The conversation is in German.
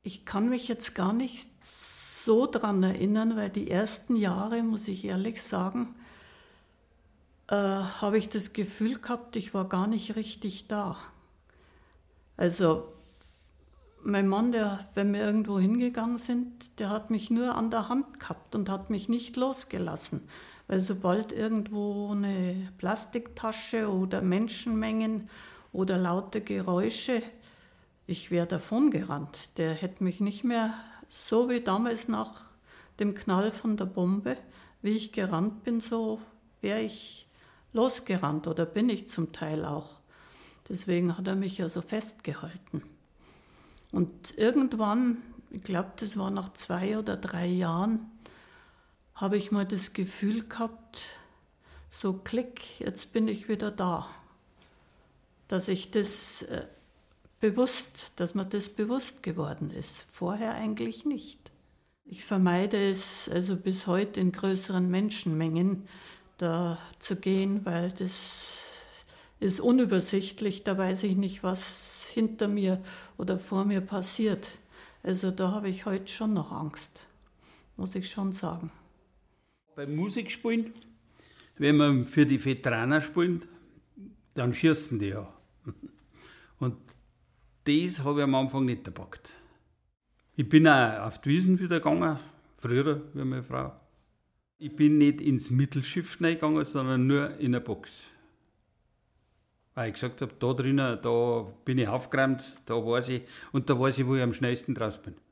Ich kann mich jetzt gar nicht so dran erinnern, weil die ersten Jahre, muss ich ehrlich sagen, habe ich das Gefühl gehabt, ich war gar nicht richtig da. Also mein Mann, wenn wir irgendwo hingegangen sind, der hat mich nur an der Hand gehabt und hat mich nicht losgelassen. Weil sobald irgendwo eine Plastiktasche oder Menschenmengen oder laute Geräusche, ich wäre davon gerannt. Der hätte mich nicht mehr, so wie damals nach dem Knall von der Bombe, wie ich gerannt bin, so wäre ich losgerannt oder bin ich zum Teil auch. Deswegen hat er mich ja so festgehalten. Und irgendwann, ich glaube, das war nach 2 oder 3 Jahren, habe ich mal das Gefühl gehabt, so klick, jetzt bin ich wieder da. Dass ich das dass mir das bewusst geworden ist. Vorher eigentlich nicht. Ich vermeide es also bis heute in größeren Menschenmengen da zu gehen, weil das ist unübersichtlich. Da weiß ich nicht, was hinter mir oder vor mir passiert. Also da habe ich heute schon noch Angst, muss ich schon sagen. Beim Musikspielen, wenn wir für die Veteraner spielen, dann schießen die ja. Und das habe ich am Anfang nicht gepackt. Ich bin auch auf die Wiesen wieder gegangen, früher wie meine Frau. Ich bin nicht ins Mittelschiff reingegangen, sondern nur in eine Box. Weil ich gesagt habe, da drinnen, da bin ich aufgeräumt, da weiß ich, und da weiß ich, wo ich am schnellsten draus bin.